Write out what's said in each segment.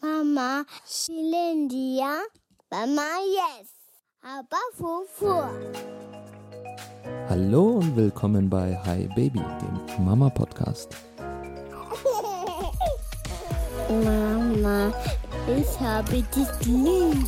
Mama, Shilindia, Mama, yes. Aber Fufu. Hallo und willkommen bei Hi Baby, dem Mama-Podcast. Mama, ich habe dich lieb.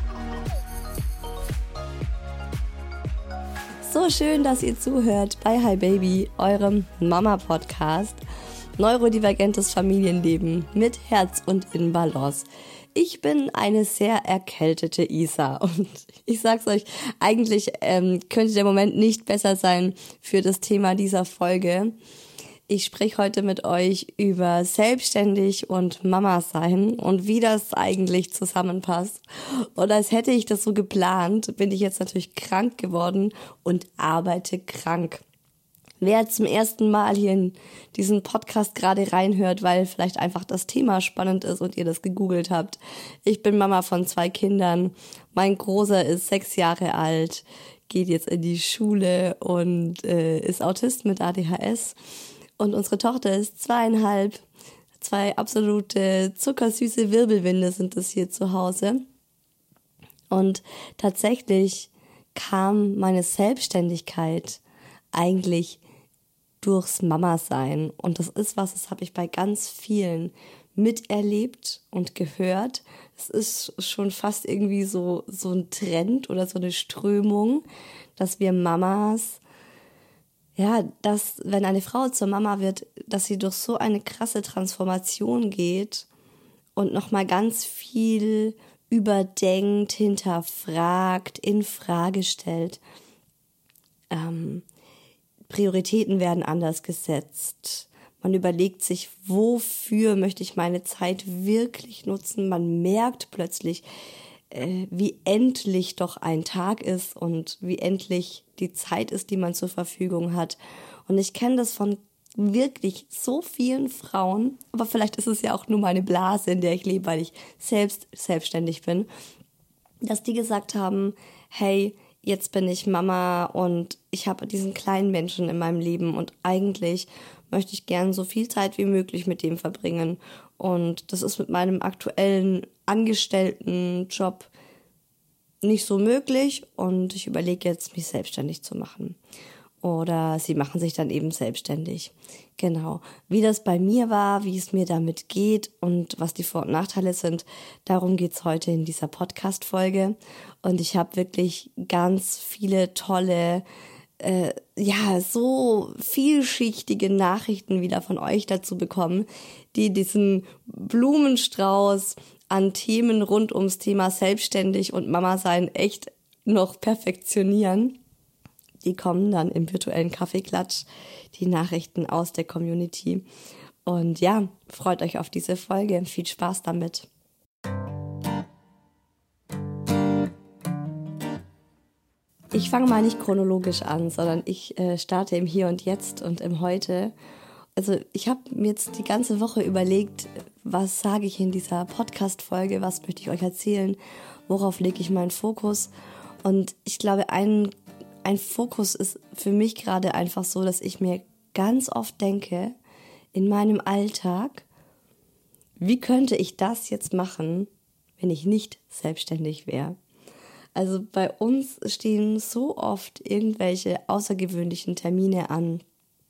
So schön, dass ihr zuhört bei Hi Baby, eurem Mama-Podcast. Neurodivergentes Familienleben mit Herz und in Balance. Ich bin eine sehr erkältete Isa und ich sag's euch, eigentlich könnte der Moment nicht besser sein für das Thema dieser Folge. Ich spreche heute mit euch über selbstständig und Mama sein und wie das eigentlich zusammenpasst. Und als hätte ich das so geplant, bin ich jetzt natürlich krank geworden und arbeite krank. Wer zum ersten Mal hier in diesen Podcast gerade reinhört, weil vielleicht einfach das Thema spannend ist und ihr das gegoogelt habt. Ich bin Mama von 2 Kindern. Mein Großer ist 6 Jahre alt, geht jetzt in die Schule und ist Autist mit ADHS. Und unsere Tochter ist 2,5. 2 absolute zuckersüße Wirbelwinde sind es hier zu Hause. Und tatsächlich kam meine Selbstständigkeit eigentlich durchs Mama-Sein. Und das ist was, das habe ich bei ganz vielen miterlebt und gehört. Es ist schon fast irgendwie so ein Trend oder so eine Strömung, dass wir Mamas, dass wenn eine Frau zur Mama wird, dass sie durch so eine krasse Transformation geht und nochmal ganz viel überdenkt, hinterfragt, in Frage stellt. Prioritäten werden anders gesetzt. Man überlegt sich, wofür möchte ich meine Zeit wirklich nutzen. Man merkt plötzlich, wie endlich doch ein Tag ist und wie endlich die Zeit ist, die man zur Verfügung hat. Und ich kenne das von wirklich so vielen Frauen, aber vielleicht ist es ja auch nur meine Blase, in der ich lebe, weil ich selbst selbstständig bin, dass die gesagt haben, hey, jetzt bin ich Mama und ich habe diesen kleinen Menschen in meinem Leben und eigentlich möchte ich gern so viel Zeit wie möglich mit dem verbringen. Und das ist mit meinem aktuellen Angestelltenjob nicht so möglich und ich überlege jetzt, mich selbstständig zu machen. Oder sie machen sich dann eben selbstständig. Genau. Wie das bei mir war, wie es mir damit geht und was die Vor- und Nachteile sind, darum geht's heute in dieser Podcast-Folge. Und ich habe wirklich ganz viele tolle, so vielschichtige Nachrichten wieder von euch dazu bekommen, die diesen Blumenstrauß an Themen rund ums Thema selbstständig und Mama sein echt noch perfektionieren. Die kommen dann im virtuellen Kaffeeklatsch, die Nachrichten aus der Community. Und ja, freut euch auf diese Folge. Viel Spaß damit. Ich fange mal nicht chronologisch an, sondern ich starte im Hier und Jetzt und im Heute. Also ich habe mir jetzt die ganze Woche überlegt, was sage ich in dieser Podcast-Folge, was möchte ich euch erzählen, worauf lege ich meinen Fokus. Und ich glaube, ein Fokus ist für mich gerade einfach so, dass ich mir ganz oft denke, in meinem Alltag, wie könnte ich das jetzt machen, wenn ich nicht selbstständig wäre? Also bei uns stehen so oft irgendwelche außergewöhnlichen Termine an.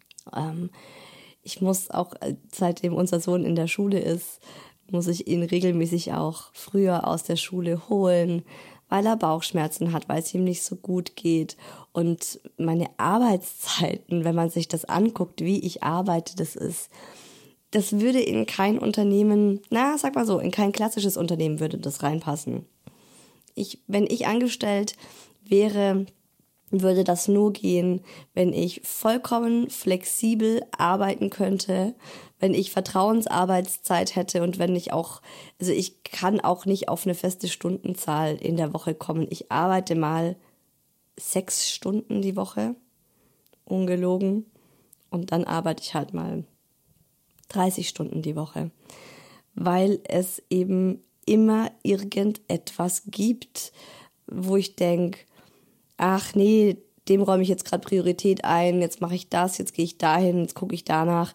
Ich muss auch, seitdem unser Sohn in der Schule ist, muss ich ihn regelmäßig auch früher aus der Schule holen, weil er Bauchschmerzen hat, weil es ihm nicht so gut geht. Und meine Arbeitszeiten, wenn man sich das anguckt, wie ich arbeite, das würde in kein Unternehmen, in kein klassisches Unternehmen würde das reinpassen. Wenn ich angestellt wäre, würde das nur gehen, wenn ich vollkommen flexibel arbeiten könnte, wenn ich Vertrauensarbeitszeit hätte und wenn ich ich kann auch nicht auf eine feste Stundenzahl in der Woche kommen. Ich arbeite mal 6 Stunden die Woche, ungelogen, und dann arbeite ich halt mal 30 Stunden die Woche, weil es eben immer irgendetwas gibt, wo ich denke, ach nee, dem räume ich jetzt gerade Priorität ein, jetzt mache ich das, jetzt gehe ich dahin, jetzt gucke ich danach.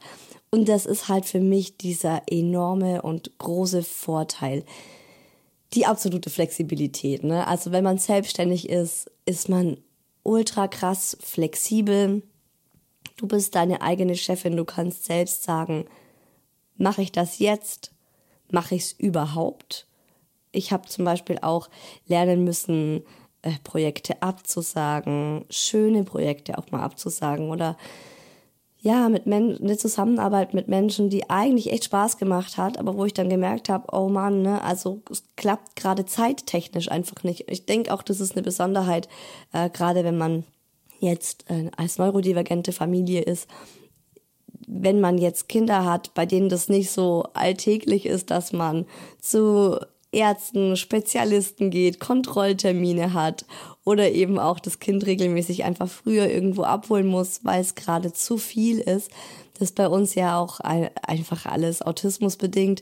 Und das ist halt für mich dieser enorme und große Vorteil. Die absolute Flexibilität, ne? Also wenn man selbstständig ist, ist man ultra krass flexibel. Du bist deine eigene Chefin, du kannst selbst sagen, mache ich das jetzt? Mache ich es überhaupt? Ich habe zum Beispiel auch lernen müssen, Projekte abzusagen, schöne Projekte auch mal abzusagen oder ja, eine Zusammenarbeit mit Menschen, die eigentlich echt Spaß gemacht hat, aber wo ich dann gemerkt habe, oh Mann, ne, also es klappt gerade zeittechnisch einfach nicht. Ich denke auch, das ist eine Besonderheit, gerade wenn man jetzt als neurodivergente Familie ist, wenn man jetzt Kinder hat, bei denen das nicht so alltäglich ist, dass man zu Ärzten, Spezialisten geht, Kontrolltermine hat oder eben auch das Kind regelmäßig einfach früher irgendwo abholen muss, weil es gerade zu viel ist. Das ist bei uns ja auch einfach alles autismusbedingt.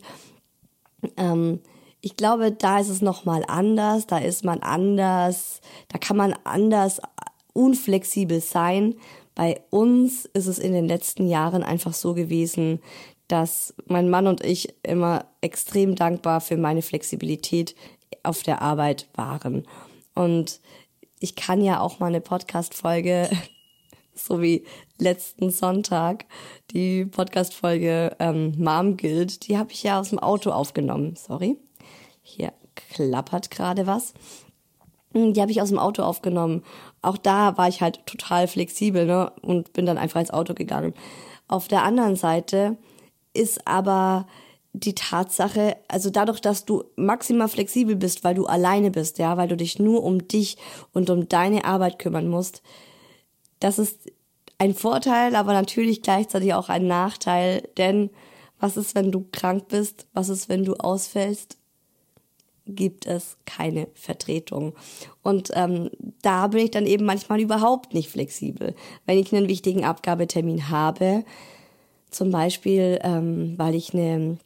Ich glaube, da ist es nochmal anders, da ist man anders, da kann man anders unflexibel sein. Bei uns ist es in den letzten Jahren einfach so gewesen, dass mein Mann und ich immer extrem dankbar für meine Flexibilität auf der Arbeit waren. Und ich kann ja auch mal eine Podcast-Folge, so wie letzten Sonntag, die Podcast-Folge Mom Guild, die habe ich ja aus dem Auto aufgenommen. Sorry, hier klappert gerade was. Die habe ich aus dem Auto aufgenommen. Auch da war ich halt total flexibel, ne, und bin dann einfach ins Auto gegangen. Auf der anderen Seite ist aber die Tatsache, also dadurch, dass du maximal flexibel bist, weil du alleine bist, ja, weil du dich nur um dich und um deine Arbeit kümmern musst, das ist ein Vorteil, aber natürlich gleichzeitig auch ein Nachteil, denn was ist, wenn du krank bist? Was ist, wenn du ausfällst? Gibt es keine Vertretung. Und da bin ich dann eben manchmal überhaupt nicht flexibel. Wenn ich einen wichtigen Abgabetermin habe, zum Beispiel, weil ich eine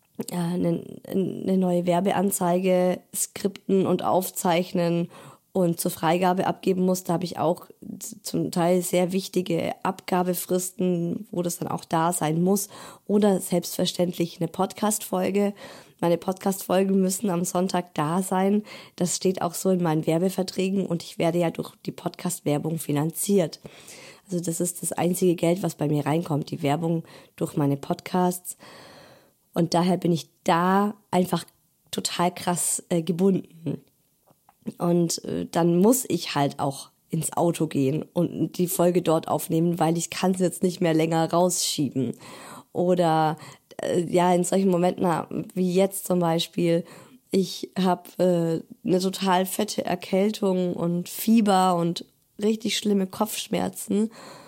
neue Werbeanzeige skripten und aufzeichnen und zur Freigabe abgeben muss, da habe ich auch zum Teil sehr wichtige Abgabefristen, wo das dann auch da sein muss. Oder selbstverständlich eine Podcast-Folge. Meine Podcast-Folgen müssen am Sonntag da sein. Das steht auch so in meinen Werbeverträgen und ich werde ja durch die Podcast-Werbung finanziert. Also das ist das einzige Geld, was bei mir reinkommt, die Werbung durch meine Podcasts. Und daher bin ich da einfach total krass gebunden. Und dann muss ich halt auch ins Auto gehen und die Folge dort aufnehmen, weil ich kann es jetzt nicht mehr länger rausschieben. Oder ja, in solchen Momenten wie jetzt zum Beispiel, ich habe eine total fette Erkältung und Fieber und richtig schlimme Kopfschmerzen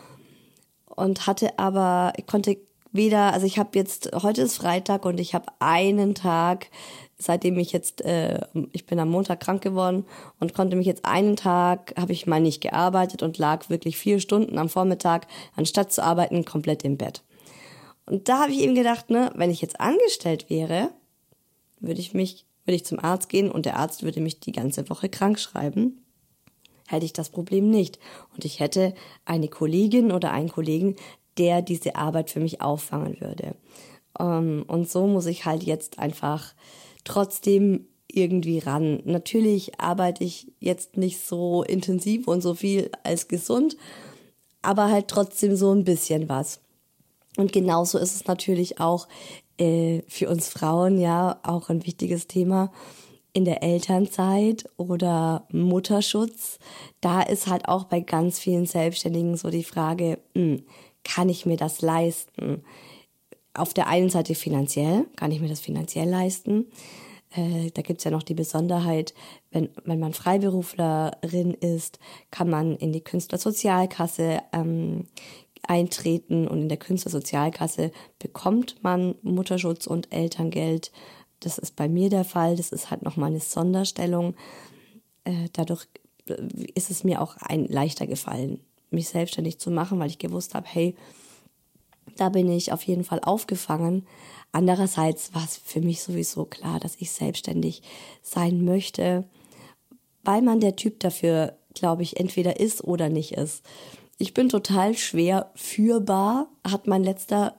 und ich konnte weder, also ich habe jetzt, heute ist Freitag und ich habe einen Tag, seitdem ich jetzt, ich bin am Montag krank geworden und konnte mich jetzt einen Tag, habe ich mal nicht gearbeitet und lag wirklich 4 Stunden am Vormittag, anstatt zu arbeiten, komplett im Bett. Und da habe ich eben gedacht, ne, wenn ich jetzt angestellt wäre, würde ich zum Arzt gehen und der Arzt würde mich die ganze Woche krank schreiben. Hätte ich das Problem nicht. Und ich hätte eine Kollegin oder einen Kollegen, der diese Arbeit für mich auffangen würde. Und so muss ich halt jetzt einfach trotzdem irgendwie ran. Natürlich arbeite ich jetzt nicht so intensiv und so viel als gesund, aber halt trotzdem so ein bisschen was. Und genauso ist es natürlich auch für uns Frauen ja auch ein wichtiges Thema. In der Elternzeit oder Mutterschutz, da ist halt auch bei ganz vielen Selbstständigen so die Frage, kann ich mir das leisten? Auf der einen Seite finanziell, kann ich mir das finanziell leisten? Da gibt's ja noch die Besonderheit, wenn man Freiberuflerin ist, kann man in die Künstlersozialkasse eintreten und in der Künstlersozialkasse bekommt man Mutterschutz und Elterngeld. Das ist bei mir der Fall. Das ist halt nochmal eine Sonderstellung. Dadurch ist es mir auch leichter gefallen, mich selbstständig zu machen, weil ich gewusst habe, hey, da bin ich auf jeden Fall aufgefangen. Andererseits war es für mich sowieso klar, dass ich selbstständig sein möchte, weil man der Typ dafür, glaube ich, entweder ist oder nicht ist. Ich bin total schwer führbar, hat mein letzter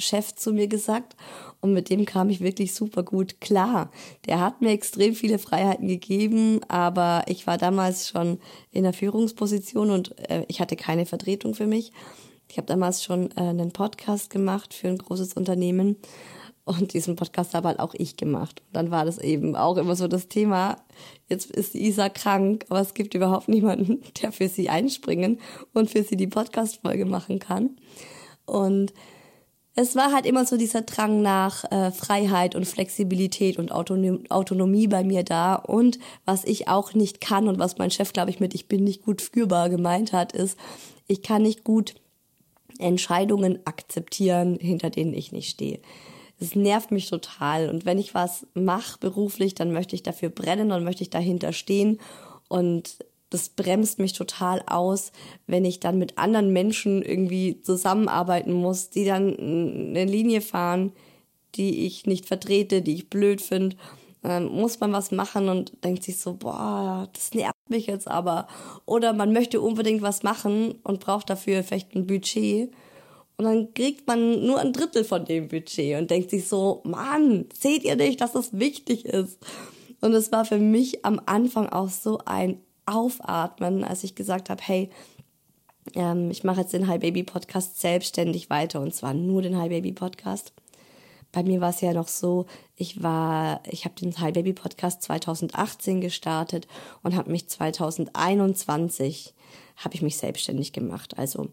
Chef zu mir gesagt und mit dem kam ich wirklich super gut klar. Der hat mir extrem viele Freiheiten gegeben, aber ich war damals schon in der Führungsposition und ich hatte keine Vertretung für mich. Ich habe damals schon einen Podcast gemacht für ein großes Unternehmen und diesen Podcast habe halt auch ich gemacht. Und dann war das eben auch immer so das Thema, jetzt ist Isa krank, aber es gibt überhaupt niemanden, der für sie einspringen und für sie die Podcast-Folge machen kann. Und es war halt immer so dieser Drang nach Freiheit und Flexibilität und Autonomie bei mir da. Und was ich auch nicht kann und was mein Chef, glaube ich, mit ich bin nicht gut führbar gemeint hat, ist, ich kann nicht gut Entscheidungen akzeptieren, hinter denen ich nicht stehe. Das nervt mich total. Und wenn ich was mache beruflich, dann möchte ich dafür brennen und möchte ich dahinter stehen. Und das bremst mich total aus, wenn ich dann mit anderen Menschen irgendwie zusammenarbeiten muss, die dann eine Linie fahren, die ich nicht vertrete, die ich blöd finde. Dann muss man was machen und denkt sich so, boah, das nervt mich jetzt aber. Oder man möchte unbedingt was machen und braucht dafür vielleicht ein Budget. Und dann kriegt man nur ein Drittel von dem Budget und denkt sich so, Mann, seht ihr nicht, dass das wichtig ist? Und es war für mich am Anfang auch so ein Aufatmen, als ich gesagt habe, hey, ich mache jetzt den Hi Baby Podcast selbstständig weiter und zwar nur den Hi Baby Podcast. Bei mir war es ja noch so, ich habe den Hi Baby Podcast 2018 gestartet und habe mich 2021 habe ich mich selbstständig gemacht. Also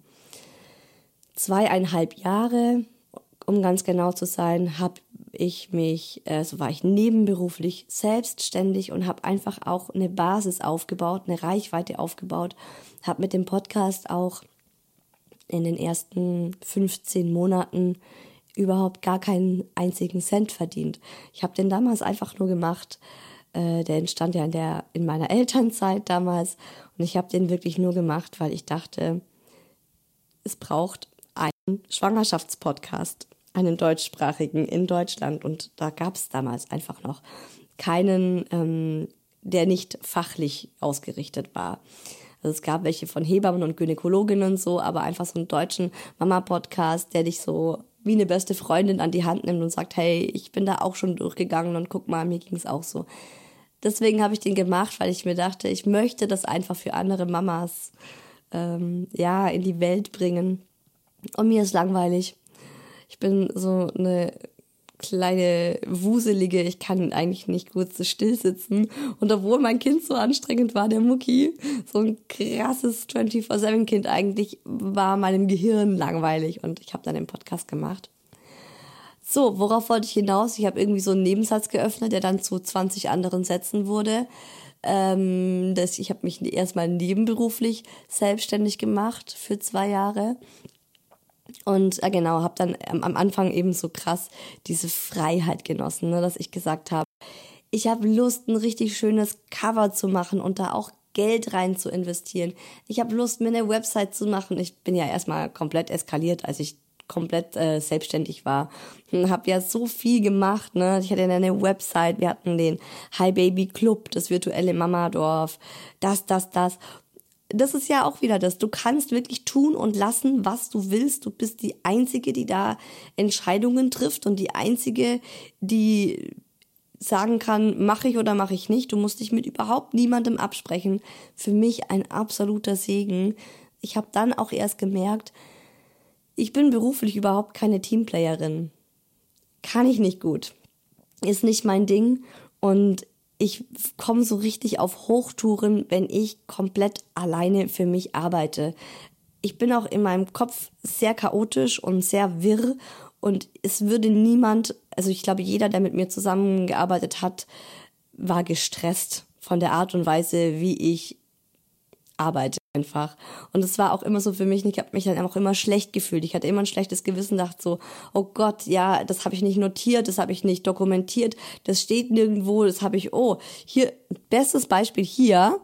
2,5 Jahre, um ganz genau zu sein, war ich nebenberuflich selbstständig und habe einfach auch eine Basis aufgebaut, eine Reichweite aufgebaut, habe mit dem Podcast auch in den ersten 15 Monaten überhaupt gar keinen einzigen Cent verdient. Ich habe den damals einfach nur gemacht, der entstand ja in meiner Elternzeit damals und ich habe den wirklich nur gemacht, weil ich dachte, es braucht einen Schwangerschaftspodcast, einen deutschsprachigen in Deutschland und da gab es damals einfach noch keinen, der nicht fachlich ausgerichtet war. Also es gab welche von Hebammen und Gynäkologinnen und so, aber einfach so einen deutschen Mama-Podcast, der dich so wie eine beste Freundin an die Hand nimmt und sagt, hey, ich bin da auch schon durchgegangen und guck mal, mir ging es auch so. Deswegen habe ich den gemacht, weil ich mir dachte, ich möchte das einfach für andere Mamas in die Welt bringen. Und mir ist langweilig. Ich bin so eine kleine Wuselige, ich kann eigentlich nicht gut so still sitzen. Und obwohl mein Kind so anstrengend war, der Mucki, so ein krasses 24/7-Kind eigentlich, war meinem Gehirn langweilig und ich habe dann den Podcast gemacht. So, worauf wollte ich hinaus? Ich habe irgendwie so einen Nebensatz geöffnet, der dann zu 20 anderen Sätzen wurde. Ich habe mich erstmal nebenberuflich selbstständig gemacht für 2 Jahre. Und habe dann am Anfang eben so krass diese Freiheit genossen, ne, dass ich gesagt habe, ich habe Lust, ein richtig schönes Cover zu machen und da auch Geld rein zu investieren. Ich habe Lust, mir eine Website zu machen. Ich bin ja erstmal komplett eskaliert, als ich komplett selbstständig war. Habe ja so viel gemacht, ne? Ich hatte eine Website, wir hatten den Hi Baby Club, das virtuelle Mamadorf, das. Das ist ja auch wieder das. Du kannst wirklich tun und lassen, was du willst. Du bist die Einzige, die da Entscheidungen trifft und die Einzige, die sagen kann, mache ich oder mache ich nicht. Du musst dich mit überhaupt niemandem absprechen. Für mich ein absoluter Segen. Ich habe dann auch erst gemerkt, ich bin beruflich überhaupt keine Teamplayerin. Kann ich nicht gut. Ist nicht mein Ding und ich komme so richtig auf Hochtouren, wenn ich komplett alleine für mich arbeite. Ich bin auch in meinem Kopf sehr chaotisch und sehr wirr und es würde niemand, also ich glaube, jeder, der mit mir zusammengearbeitet hat, war gestresst von der Art und Weise, wie ich arbeite einfach. Und es war auch immer so für mich, ich habe mich dann auch immer schlecht gefühlt. Ich hatte immer ein schlechtes Gewissen, dachte so, oh Gott, ja, das habe ich nicht notiert, das habe ich nicht dokumentiert, das steht nirgendwo, das habe ich, hier, bestes Beispiel hier.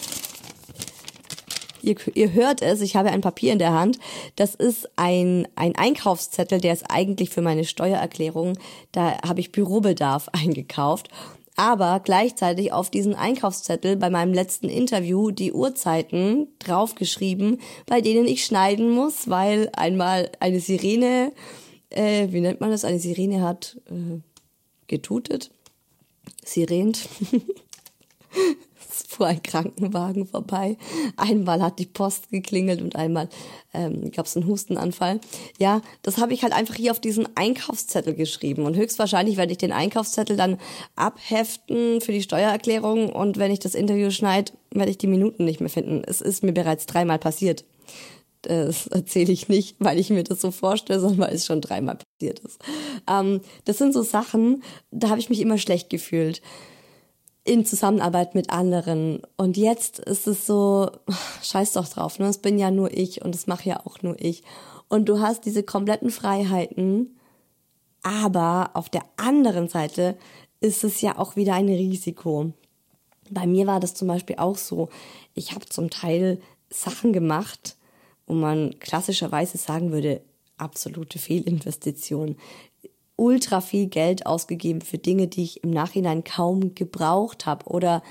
Ihr hört es, ich habe ein Papier in der Hand. Das ist ein Einkaufszettel, der ist eigentlich für meine Steuererklärung. Da habe ich Bürobedarf eingekauft. Aber gleichzeitig auf diesen Einkaufszettel bei meinem letzten Interview die Uhrzeiten draufgeschrieben, bei denen ich schneiden muss, weil einmal eine Sirene wie nennt man das? Eine Sirene hat getutet. Sirent. Es fuhr ein Krankenwagen vorbei. Einmal hat die Post geklingelt und einmal gab es einen Hustenanfall. Ja, das habe ich halt einfach hier auf diesen Einkaufszettel geschrieben. Und höchstwahrscheinlich werde ich den Einkaufszettel dann abheften für die Steuererklärung. Und wenn ich das Interview schneide, werde ich die Minuten nicht mehr finden. Es ist mir bereits 3-mal passiert. Das erzähle ich nicht, weil ich mir das so vorstelle, sondern weil es schon 3-mal passiert ist. Das sind so Sachen, da habe ich mich immer schlecht gefühlt in Zusammenarbeit mit anderen. Und jetzt ist es so, scheiß doch drauf, ne? Es bin ja nur ich und das mache ja auch nur ich. Und du hast diese kompletten Freiheiten, aber auf der anderen Seite ist es ja auch wieder ein Risiko. Bei mir war das zum Beispiel auch so. Ich habe zum Teil Sachen gemacht, wo man klassischerweise sagen würde, absolute Fehlinvestition. Ultra viel Geld ausgegeben für Dinge, die ich im Nachhinein kaum gebraucht habe oder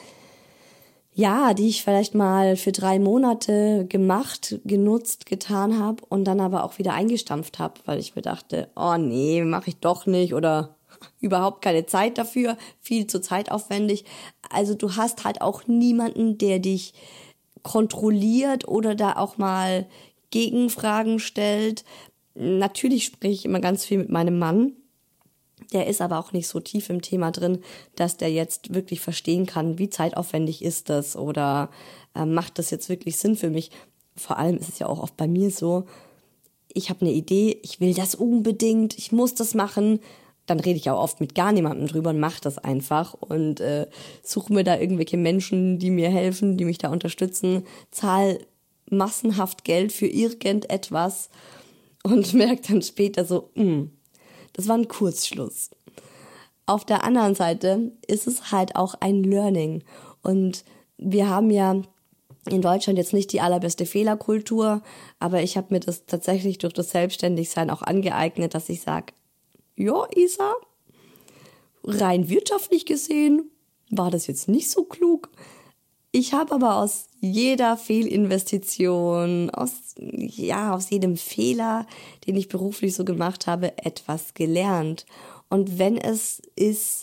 ja, die ich vielleicht mal für 3 Monate gemacht, genutzt, getan habe und dann aber auch wieder eingestampft habe, weil ich mir dachte, oh nee, mache ich doch nicht oder überhaupt keine Zeit dafür, viel zu zeitaufwendig. Also du hast halt auch niemanden, der dich kontrolliert oder da auch mal Gegenfragen stellt. Natürlich spreche ich immer ganz viel mit meinem Mann. Der ist aber auch nicht so tief im Thema drin, dass der jetzt wirklich verstehen kann, wie zeitaufwendig ist das oder macht das jetzt wirklich Sinn für mich. Vor allem ist es ja auch oft bei mir so, ich habe eine Idee, ich will das unbedingt, ich muss das machen. Dann rede ich auch oft mit gar niemandem drüber und mache das einfach und suche mir da irgendwelche Menschen, die mir helfen, die mich da unterstützen, zahle massenhaft Geld für irgendetwas und merke dann später so, das war ein Kurzschluss. Auf der anderen Seite ist es halt auch ein Learning. Und wir haben ja in Deutschland jetzt nicht die allerbeste Fehlerkultur, aber ich habe mir das tatsächlich durch das Selbstständigsein auch angeeignet, dass ich sage, ja, Isa, rein wirtschaftlich gesehen war das jetzt nicht so klug. Ich habe aber aus jeder Fehlinvestition, aus jedem Fehler, den ich beruflich so gemacht habe, etwas gelernt. Und wenn es ist,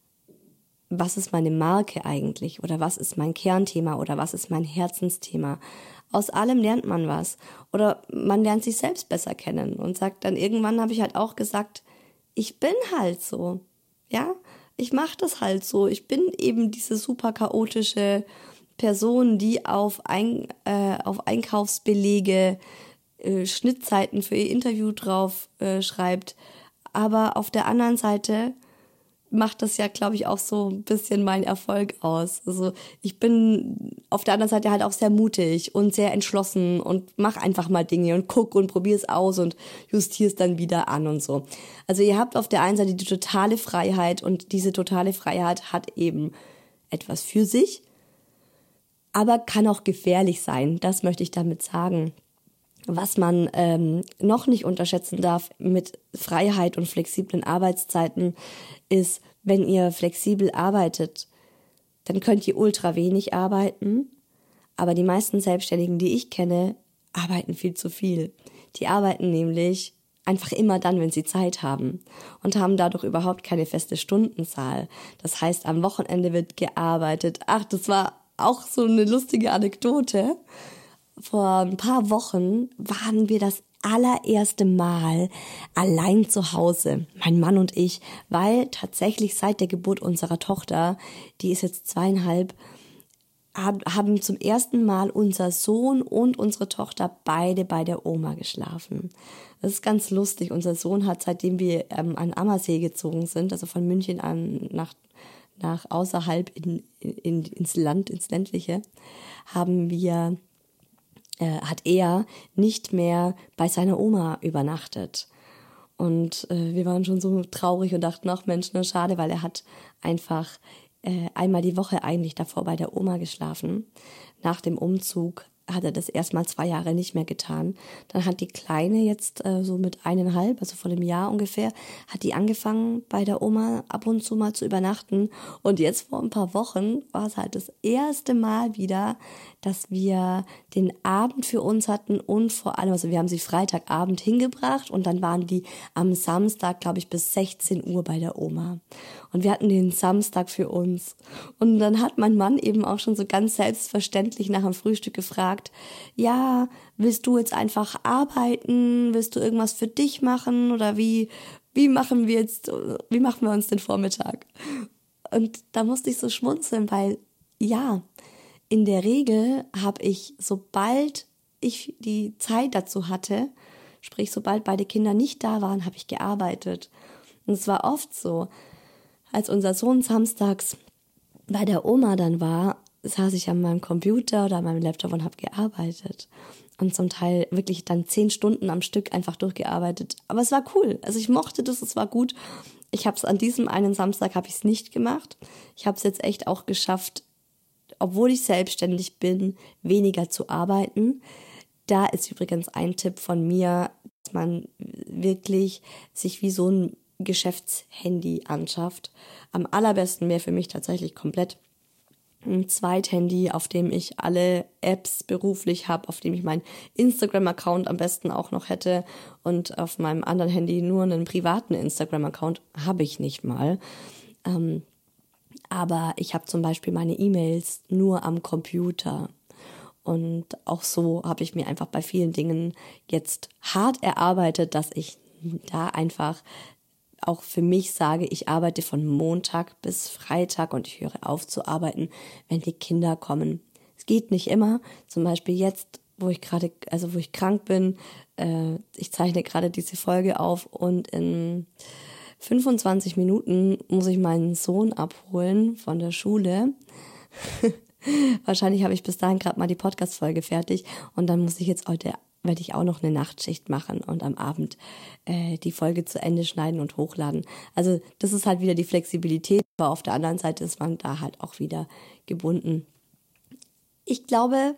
was ist meine Marke eigentlich oder was ist mein Kernthema oder was ist mein Herzensthema, aus allem lernt man was. Oder man lernt sich selbst besser kennen und sagt dann, irgendwann habe ich halt auch gesagt, ich bin halt so, ja, ich mache das halt so. Ich bin eben diese super chaotische Person, die auf Einkaufsbelege Schnittzeiten für ihr Interview drauf schreibt. Aber auf der anderen Seite macht das ja, glaube ich, auch so ein bisschen mein Erfolg aus. Also ich bin auf der anderen Seite halt auch sehr mutig und sehr entschlossen und mach einfach mal Dinge und guck und probier's aus und justier's dann wieder an und so. Also ihr habt auf der einen Seite die totale Freiheit und diese totale Freiheit hat eben etwas für sich, aber kann auch gefährlich sein. Das möchte ich damit sagen. Was man noch nicht unterschätzen darf mit Freiheit und flexiblen Arbeitszeiten ist, wenn ihr flexibel arbeitet, dann könnt ihr ultra wenig arbeiten, aber die meisten Selbstständigen, die ich kenne, arbeiten viel zu viel. Die arbeiten nämlich einfach immer dann, wenn sie Zeit haben und haben dadurch überhaupt keine feste Stundenzahl. Das heißt, am Wochenende wird gearbeitet. Ach, das war auch so eine lustige Anekdote. Vor ein paar Wochen waren wir das allererste Mal allein zu Hause, mein Mann und ich, weil tatsächlich seit der Geburt unserer Tochter, die ist jetzt 2,5, haben zum ersten Mal unser Sohn und unsere Tochter beide bei der Oma geschlafen. Das ist ganz lustig. Unser Sohn hat, seitdem wir an Ammersee gezogen sind, also von München an nach außerhalb ins Land, ins Ländliche, hat er nicht mehr bei seiner Oma übernachtet. Und wir waren schon so traurig und dachten, ach Mensch, ne, schade, weil er hat einfach einmal die Woche eigentlich davor bei der Oma geschlafen. Nach dem Umzug hat er das erstmal 2 Jahre nicht mehr getan. Dann hat die Kleine jetzt so mit 1,5, also vor einem Jahr ungefähr, hat die angefangen bei der Oma ab und zu mal zu übernachten. Und jetzt vor ein paar Wochen war es halt das erste Mal wieder, dass wir den Abend für uns hatten und vor allem, also wir haben sie Freitagabend hingebracht und dann waren die am Samstag, glaube ich, bis 16 Uhr bei der Oma. Und wir hatten den Samstag für uns. Und dann hat mein Mann eben auch schon so ganz selbstverständlich nach dem Frühstück gefragt, ja, willst du jetzt einfach arbeiten? Willst du irgendwas für dich machen? Oder wie machen wir uns den Vormittag? Und da musste ich so schmunzeln, weil ja, in der Regel habe ich, sobald ich die Zeit dazu hatte, sprich sobald beide Kinder nicht da waren, habe ich gearbeitet. Und es war oft so, als unser Sohn samstags bei der Oma dann war, saß ich an meinem Computer oder an meinem Laptop und habe gearbeitet. Und zum Teil wirklich dann 10 Stunden am Stück einfach durchgearbeitet. Aber es war cool. Also ich mochte das, es war gut. Ich habe es an diesem einen Samstag habe ich es nicht gemacht. Ich habe es jetzt echt auch geschafft, obwohl ich selbstständig bin, weniger zu arbeiten. Da ist übrigens ein Tipp von mir, dass man wirklich sich wie so ein Geschäftshandy anschafft. Am allerbesten wäre für mich tatsächlich komplett ein Zweithandy, auf dem ich alle Apps beruflich habe, auf dem ich meinen Instagram-Account am besten auch noch hätte und auf meinem anderen Handy nur einen privaten Instagram-Account habe ich nicht mal. Aber ich habe zum Beispiel meine E-Mails nur am Computer. Und auch so habe ich mir einfach bei vielen Dingen jetzt hart erarbeitet, dass ich da einfach auch für mich sage, ich arbeite von Montag bis Freitag und ich höre auf zu arbeiten, wenn die Kinder kommen. Es geht nicht immer. Zum Beispiel jetzt, wo ich krank bin, ich zeichne gerade diese Folge auf und in 25 Minuten muss ich meinen Sohn abholen von der Schule. Wahrscheinlich habe ich bis dahin gerade mal die Podcast-Folge fertig und dann werde ich auch noch eine Nachtschicht machen und am Abend die Folge zu Ende schneiden und hochladen. Also das ist halt wieder die Flexibilität, aber auf der anderen Seite ist man da halt auch wieder gebunden. Ich glaube,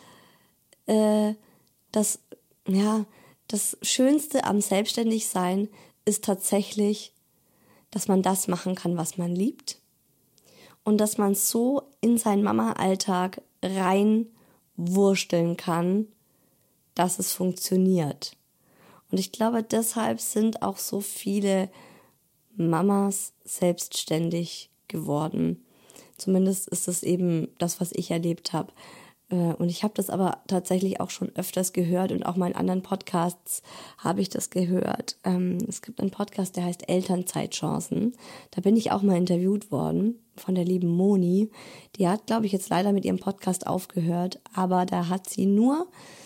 das Schönste am Selbstständigsein ist tatsächlich, dass man das machen kann, was man liebt und dass man so in seinen Mama-Alltag reinwursteln kann, dass es funktioniert. Und ich glaube, deshalb sind auch so viele Mamas selbstständig geworden. Zumindest ist es eben das, was ich erlebt habe. Und ich habe das aber tatsächlich auch schon öfters gehört und auch mal in anderen Podcasts habe ich das gehört. Es gibt einen Podcast, der heißt Elternzeitchancen. Da bin ich auch mal interviewt worden von der lieben Moni. Die hat, glaube ich, jetzt leider mit ihrem Podcast aufgehört, aber da hat sie nur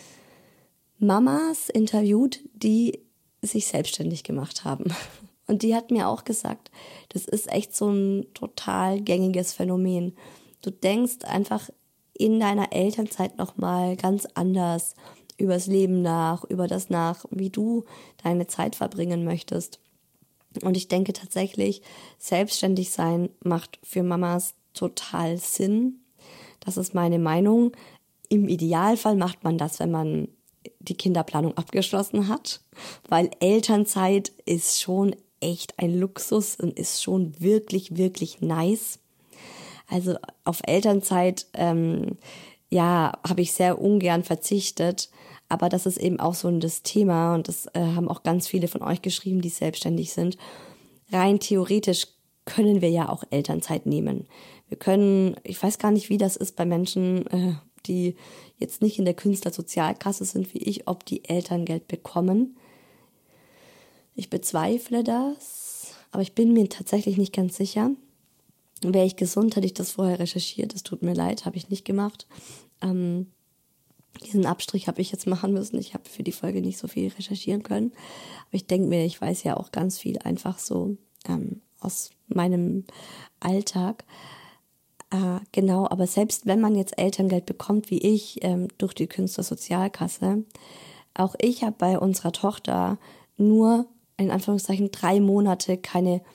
Mamas interviewt, die sich selbstständig gemacht haben. Und die hat mir auch gesagt, das ist echt so ein total gängiges Phänomen. Du denkst einfach in deiner Elternzeit nochmal ganz anders übers Leben nach, über das nach, wie du deine Zeit verbringen möchtest. Und ich denke tatsächlich, selbstständig sein macht für Mamas total Sinn. Das ist meine Meinung. Im Idealfall macht man das, wenn man die Kinderplanung abgeschlossen hat, weil Elternzeit ist schon echt ein Luxus und ist schon wirklich, wirklich nice. Also auf Elternzeit, habe ich sehr ungern verzichtet, aber das ist eben auch so das Thema und das haben auch ganz viele von euch geschrieben, die selbstständig sind. Rein theoretisch können wir ja auch Elternzeit nehmen. Wir können, ich weiß gar nicht, wie das ist bei Menschen, die jetzt nicht in der Künstlersozialkasse sind wie ich, ob die Elterngeld bekommen. Ich bezweifle das, aber ich bin mir tatsächlich nicht ganz sicher. Wäre ich gesund, hätte ich das vorher recherchiert. Es tut mir leid, habe ich nicht gemacht. Diesen Abstrich habe ich jetzt machen müssen. Ich habe für die Folge nicht so viel recherchieren können. Aber ich denke mir, ich weiß ja auch ganz viel einfach so aus meinem Alltag. Genau, aber selbst wenn man jetzt Elterngeld bekommt, wie ich, durch die Künstlersozialkasse, auch ich habe bei unserer Tochter nur, in Anführungszeichen, 3 Monate keine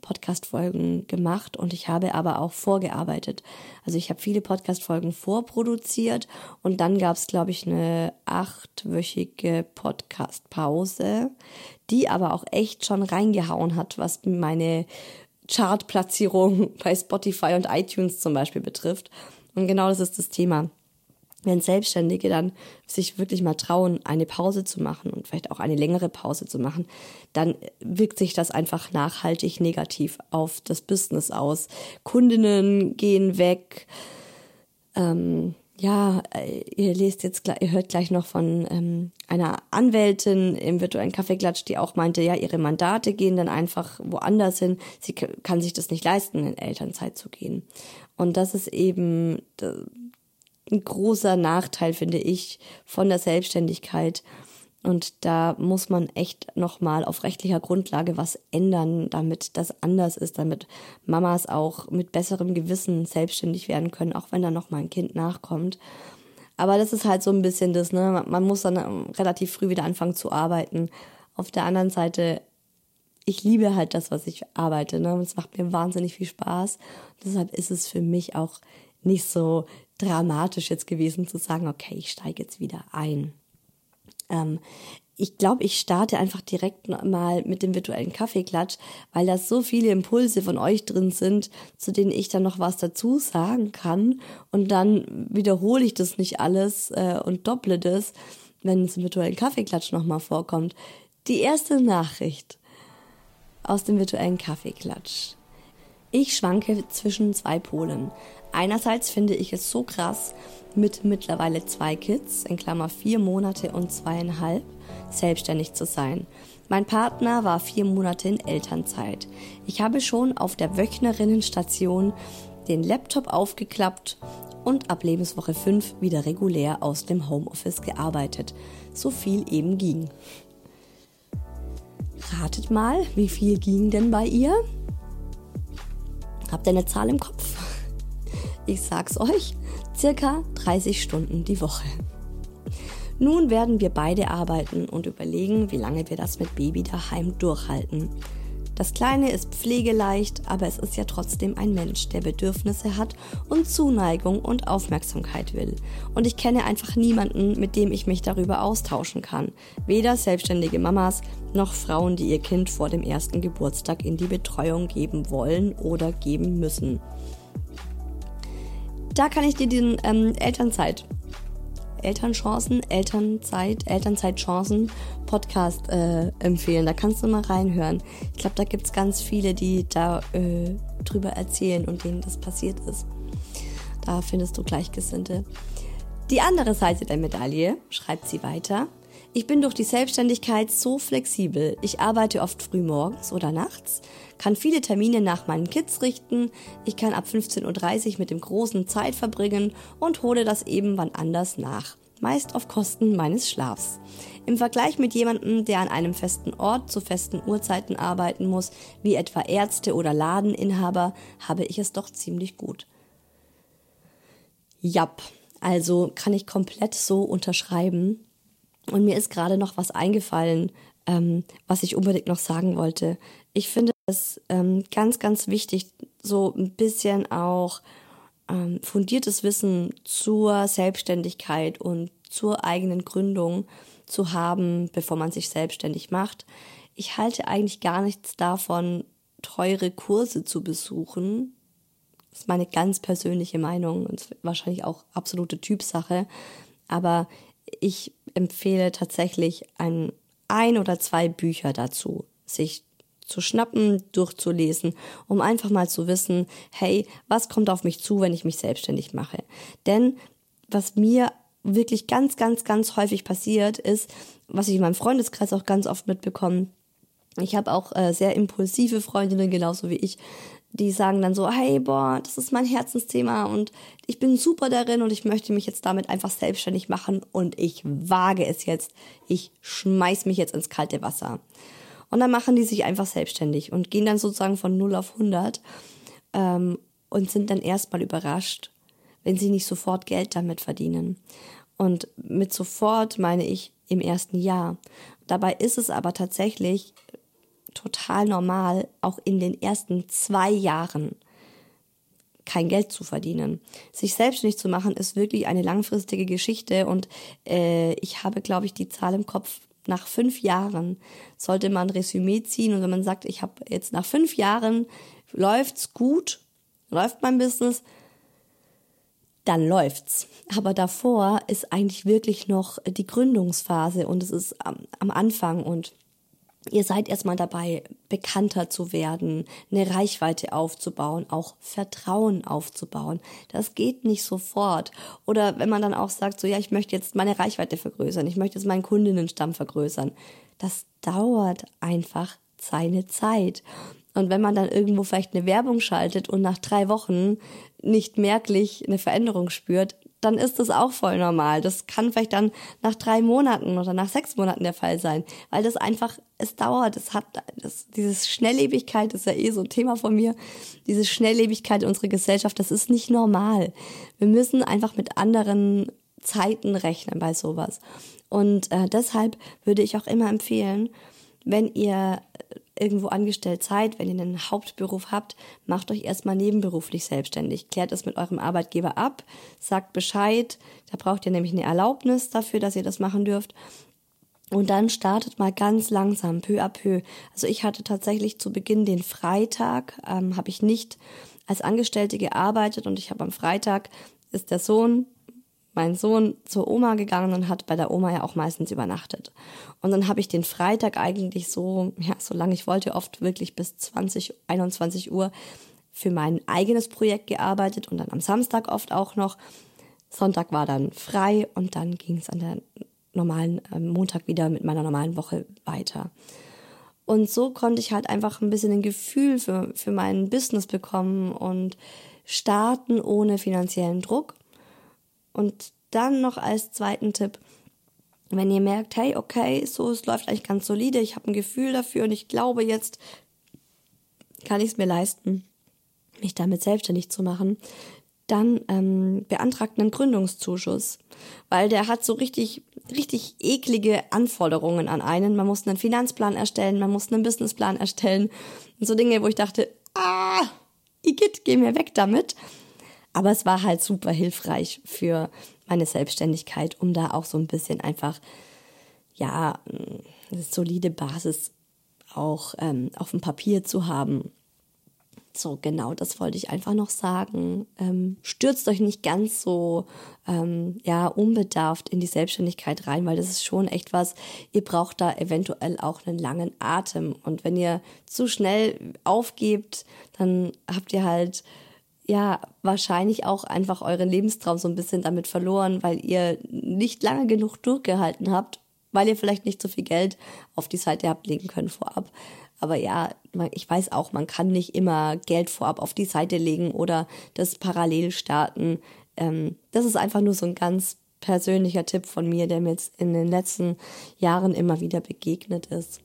Podcast-Folgen gemacht und ich habe aber auch vorgearbeitet. Also ich habe viele Podcast-Folgen vorproduziert und dann gab es, glaube ich, eine 8-wöchige Podcast-Pause, die aber auch echt schon reingehauen hat, was meine Chartplatzierung bei Spotify und iTunes zum Beispiel betrifft. Und genau das ist das Thema. Wenn Selbstständige dann sich wirklich mal trauen, eine Pause zu machen und vielleicht auch eine längere Pause zu machen, dann wirkt sich das einfach nachhaltig negativ auf das Business aus. Kundinnen gehen weg. Ihr hört gleich noch von einer Anwältin im virtuellen Kaffeeklatsch, die auch meinte, ja, ihre Mandate gehen dann einfach woanders hin. Sie kann sich das nicht leisten, in Elternzeit zu gehen. Und das ist eben ein großer Nachteil, finde ich, von der Selbstständigkeit. Und da muss man echt nochmal auf rechtlicher Grundlage was ändern, damit das anders ist, damit Mamas auch mit besserem Gewissen selbstständig werden können, auch wenn da nochmal ein Kind nachkommt. Aber das ist halt so ein bisschen das, ne? Man muss dann relativ früh wieder anfangen zu arbeiten. Auf der anderen Seite, ich liebe halt das, was ich arbeite, ne? Und es macht mir wahnsinnig viel Spaß. Deshalb ist es für mich auch nicht so dramatisch jetzt gewesen zu sagen, okay, ich steige jetzt wieder ein. Ich glaube, ich starte einfach direkt mal mit dem virtuellen Kaffeeklatsch, weil da so viele Impulse von euch drin sind, zu denen ich dann noch was dazu sagen kann. Und dann wiederhole ich das nicht alles und dopple das, wenn es im virtuellen Kaffeeklatsch nochmal vorkommt. Die erste Nachricht aus dem virtuellen Kaffeeklatsch. Ich schwanke zwischen 2 Polen. Einerseits finde ich es so krass, mit mittlerweile 2 Kids, in Klammer 4 Monate und 2,5, selbstständig zu sein. Mein Partner war 4 Monate in Elternzeit. Ich habe schon auf der Wöchnerinnenstation den Laptop aufgeklappt und ab Lebenswoche 5 wieder regulär aus dem Homeoffice gearbeitet. So viel eben ging. Ratet mal, wie viel ging denn bei ihr? Habt ihr eine Zahl im Kopf? Ich sag's euch, circa 30 Stunden die Woche. Nun werden wir beide arbeiten und überlegen, wie lange wir das mit Baby daheim durchhalten. Das Kleine ist pflegeleicht, aber es ist ja trotzdem ein Mensch, der Bedürfnisse hat und Zuneigung und Aufmerksamkeit will. Und ich kenne einfach niemanden, mit dem ich mich darüber austauschen kann. Weder selbstständige Mamas noch Frauen, die ihr Kind vor dem ersten Geburtstag in die Betreuung geben wollen oder geben müssen. Da kann ich dir den Elternzeitchancen Podcast empfehlen. Da kannst du mal reinhören. Ich glaube, da gibt's ganz viele, die da drüber erzählen und denen das passiert ist. Da findest du Gleichgesinnte. Die andere Seite der Medaille, schreibt sie weiter. Ich bin durch die Selbstständigkeit so flexibel. Ich arbeite oft früh morgens oder nachts, kann viele Termine nach meinen Kids richten. Ich kann ab 15:30 Uhr mit dem Großen Zeit verbringen und hole das eben wann anders nach. Meist auf Kosten meines Schlafs. Im Vergleich mit jemandem, der an einem festen Ort zu festen Uhrzeiten arbeiten muss, wie etwa Ärzte oder Ladeninhaber, habe ich es doch ziemlich gut. Jap, also kann ich komplett so unterschreiben. Und mir ist gerade noch was eingefallen, was ich unbedingt noch sagen wollte. Ich finde es ganz, ganz wichtig, so ein bisschen auch fundiertes Wissen zur Selbstständigkeit und zur eigenen Gründung zu haben, bevor man sich selbstständig macht. Ich halte eigentlich gar nichts davon, teure Kurse zu besuchen. Das ist meine ganz persönliche Meinung und wahrscheinlich auch absolute Typsache. Aber ich empfehle tatsächlich ein oder 2 Bücher dazu, sich zu schnappen, durchzulesen, um einfach mal zu wissen, hey, was kommt auf mich zu, wenn ich mich selbstständig mache? Denn was mir wirklich ganz, ganz, ganz häufig passiert ist, was ich in meinem Freundeskreis auch ganz oft mitbekomme, ich habe auch sehr impulsive Freundinnen, genauso wie ich, die sagen dann so, hey, boah, das ist mein Herzensthema und ich bin super darin und ich möchte mich jetzt damit einfach selbstständig machen und ich wage es jetzt. Ich schmeiß mich jetzt ins kalte Wasser. Und dann machen die sich einfach selbstständig und gehen dann sozusagen von 0 auf 100 und sind dann erstmal überrascht, wenn sie nicht sofort Geld damit verdienen. Und mit sofort meine ich im ersten Jahr. Dabei ist es aber tatsächlich total normal, auch in den ersten 2 Jahren kein Geld zu verdienen. Sich selbstständig zu machen, ist wirklich eine langfristige Geschichte und ich habe, glaube ich, die Zahl im Kopf, nach 5 Jahren sollte man ein Resümee ziehen und wenn man sagt, ich habe jetzt nach 5 Jahren, läuft's gut, läuft mein Business, dann läuft's. Aber davor ist eigentlich wirklich noch die Gründungsphase und es ist am Anfang und ihr seid erstmal dabei, bekannter zu werden, eine Reichweite aufzubauen, auch Vertrauen aufzubauen. Das geht nicht sofort. Oder wenn man dann auch sagt, so ja, ich möchte jetzt meine Reichweite vergrößern, ich möchte jetzt meinen Kundinnenstamm vergrößern. Das dauert einfach seine Zeit. Und wenn man dann irgendwo vielleicht eine Werbung schaltet und nach 3 Wochen nicht merklich eine Veränderung spürt, dann ist das auch voll normal. Das kann vielleicht dann nach 3 Monaten oder nach 6 Monaten der Fall sein, weil das einfach, es dauert, dieses Schnelllebigkeit ist ja eh so ein Thema von mir, diese Schnelllebigkeit in unserer Gesellschaft, das ist nicht normal. Wir müssen einfach mit anderen Zeiten rechnen bei sowas. Und deshalb würde ich auch immer empfehlen, wenn ihr irgendwo angestellt seid, wenn ihr einen Hauptberuf habt, macht euch erstmal nebenberuflich selbstständig. Klärt es mit eurem Arbeitgeber ab, sagt Bescheid, da braucht ihr nämlich eine Erlaubnis dafür, dass ihr das machen dürft. Und dann startet mal ganz langsam, peu à peu. Also ich hatte tatsächlich zu Beginn den Freitag, habe ich nicht als Angestellte gearbeitet und ich habe am Freitag ist mein Sohn zur Oma gegangen und hat bei der Oma ja auch meistens übernachtet. Und dann habe ich den Freitag eigentlich solange ich wollte, oft wirklich bis 20, 21 Uhr für mein eigenes Projekt gearbeitet und dann am Samstag oft auch noch. Sonntag war dann frei und dann ging es an der normalen Montag wieder mit meiner normalen Woche weiter. Und so konnte ich halt einfach ein bisschen ein Gefühl für mein Business bekommen und starten ohne finanziellen Druck. Und dann noch als zweiten Tipp, wenn ihr merkt, hey, okay, so, es läuft eigentlich ganz solide, ich habe ein Gefühl dafür und ich glaube, jetzt kann ich es mir leisten, mich damit selbstständig zu machen, dann beantragt einen Gründungszuschuss, weil der hat so richtig eklige Anforderungen an einen. Man muss einen Finanzplan erstellen, man muss einen Businessplan erstellen und so Dinge, wo ich dachte, Igitt, geh mir weg damit. Aber es war halt super hilfreich für meine Selbstständigkeit, um da auch so ein bisschen einfach, ja, eine solide Basis auch auf dem Papier zu haben. So, genau, das wollte ich einfach noch sagen. Stürzt euch nicht ganz so unbedarft in die Selbstständigkeit rein, weil das ist schon echt was, ihr braucht da eventuell auch einen langen Atem. Und wenn ihr zu schnell aufgebt, dann habt ihr halt wahrscheinlich auch einfach euren Lebenstraum so ein bisschen damit verloren, weil ihr nicht lange genug durchgehalten habt, weil ihr vielleicht nicht so viel Geld auf die Seite habt legen können vorab. Aber ja, ich weiß auch, man kann nicht immer Geld vorab auf die Seite legen oder das parallel starten. Das ist einfach nur so ein ganz persönlicher Tipp von mir, der mir jetzt in den letzten Jahren immer wieder begegnet ist.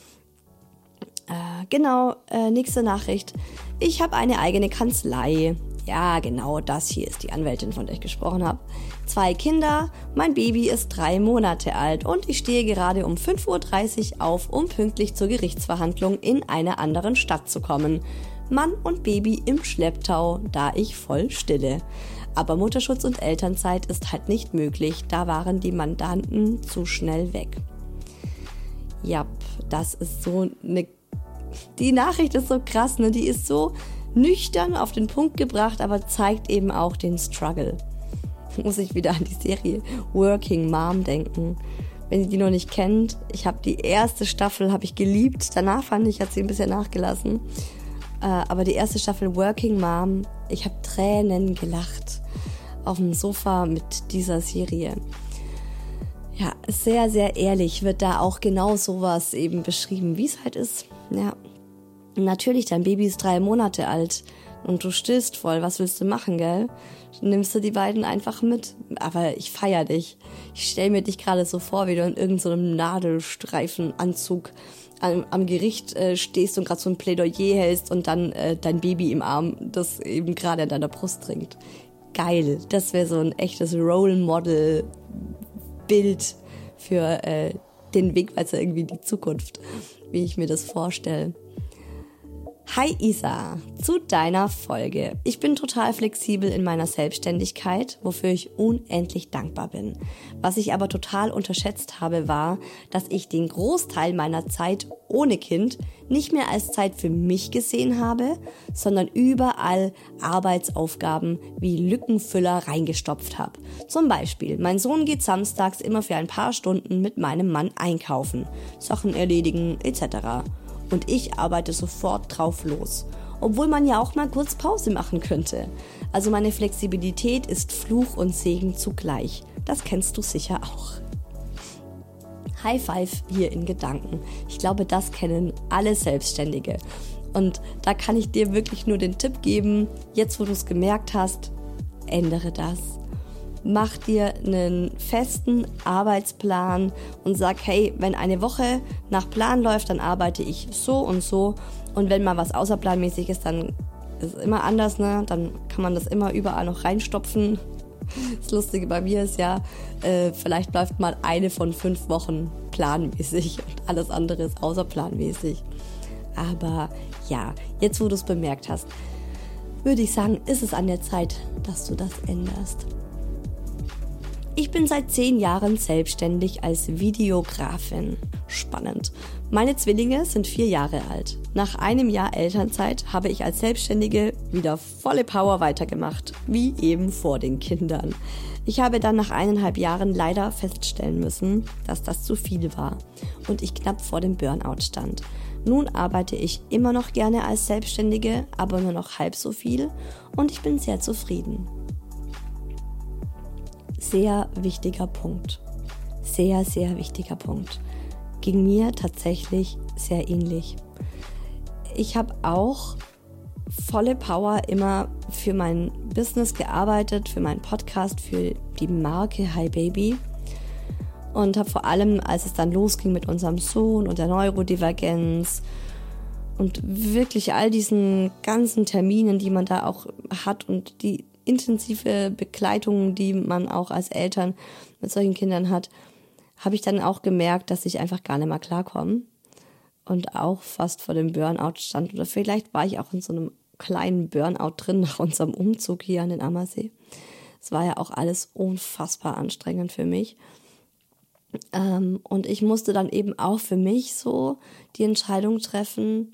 Nächste Nachricht. Ich habe eine eigene Kanzlei. Ja, genau, das hier ist die Anwältin, von der ich gesprochen habe. 2 Kinder, mein Baby ist 3 Monate alt und ich stehe gerade um 5:30 Uhr auf, um pünktlich zur Gerichtsverhandlung in einer anderen Stadt zu kommen. Mann und Baby im Schlepptau, da ich voll stille. Aber Mutterschutz und Elternzeit ist halt nicht möglich, da waren die Mandanten zu schnell weg. Ja, das ist so eine... Die Nachricht ist so krass, ne? Die ist so nüchtern auf den Punkt gebracht, aber zeigt eben auch den Struggle. Muss ich wieder an die Serie Working Mom denken. Wenn ihr die noch nicht kennt, ich habe die erste Staffel habe ich geliebt. Danach fand ich, hat sie ein bisschen nachgelassen. Aber die erste Staffel Working Mom, ich habe Tränen gelacht auf dem Sofa mit dieser Serie. Ja, sehr, sehr ehrlich wird da auch genau sowas eben beschrieben, wie es halt ist. Ja, natürlich, dein Baby ist 3 Monate alt und du stillst voll. Was willst du machen, gell? Nimmst du die beiden einfach mit. Aber ich feier dich. Ich stell mir dich gerade so vor, wie du in irgendeinem Nadelstreifenanzug am Gericht stehst und gerade so ein Plädoyer hältst und dann dein Baby im Arm, das eben gerade an deiner Brust trinkt. Geil. Das wäre so ein echtes Role Model Bild für den Wegweiser irgendwie in die Zukunft. wie ich mir das vorstelle. Hi Isa, zu deiner Folge. Ich bin total flexibel in meiner Selbstständigkeit, wofür ich unendlich dankbar bin. Was ich aber total unterschätzt habe, war, dass ich den Großteil meiner Zeit ohne Kind nicht mehr als Zeit für mich gesehen habe, sondern überall Arbeitsaufgaben wie Lückenfüller reingestopft habe. Zum Beispiel, mein Sohn geht samstags immer für ein paar Stunden mit meinem Mann einkaufen, Sachen erledigen etc. Und ich arbeite sofort drauf los, obwohl man ja auch mal kurz Pause machen könnte. Also meine Flexibilität ist Fluch und Segen zugleich. Das kennst du sicher auch. High Five hier in Gedanken. Ich glaube, das kennen alle Selbstständige. Und da kann ich dir wirklich nur den Tipp geben, jetzt wo du es gemerkt hast, ändere das. Mach dir einen festen Arbeitsplan und sag, hey, wenn eine Woche nach Plan läuft, dann arbeite ich so und so. Und wenn mal was außerplanmäßig ist, dann ist es immer anders, ne? Dann kann man das immer überall noch reinstopfen. Das Lustige bei mir ist ja, vielleicht läuft mal eine von 5 Wochen planmäßig und alles andere ist außerplanmäßig. Aber ja, jetzt wo du es bemerkt hast, würde ich sagen, ist es an der Zeit, dass du das änderst. Ich bin seit 10 Jahren selbstständig als Videografin. Spannend. Meine Zwillinge sind 4 Jahre alt. Nach einem Jahr Elternzeit habe ich als Selbstständige wieder volle Power weitergemacht, wie eben vor den Kindern. Ich habe dann nach 1,5 Jahren leider feststellen müssen, dass das zu viel war und ich knapp vor dem Burnout stand. Nun arbeite ich immer noch gerne als Selbstständige, aber nur noch halb so viel und ich bin sehr zufrieden. Sehr wichtiger Punkt. Sehr, sehr wichtiger Punkt. Ging mir tatsächlich sehr ähnlich. Ich habe auch volle Power immer für mein Business gearbeitet, für meinen Podcast, für die Marke Hi Baby. Und habe vor allem, als es dann losging mit unserem Sohn und der Neurodivergenz und wirklich all diesen ganzen Terminen, die man da auch hat und die intensive Begleitung, die man auch als Eltern mit solchen Kindern hat, habe ich dann auch gemerkt, dass ich einfach gar nicht mehr klarkomme und auch fast vor dem Burnout stand. Oder vielleicht war ich auch in so einem kleinen Burnout drin nach unserem Umzug hier an den Ammersee. Es war ja auch alles unfassbar anstrengend für mich. Und ich musste dann eben auch für mich so die Entscheidung treffen,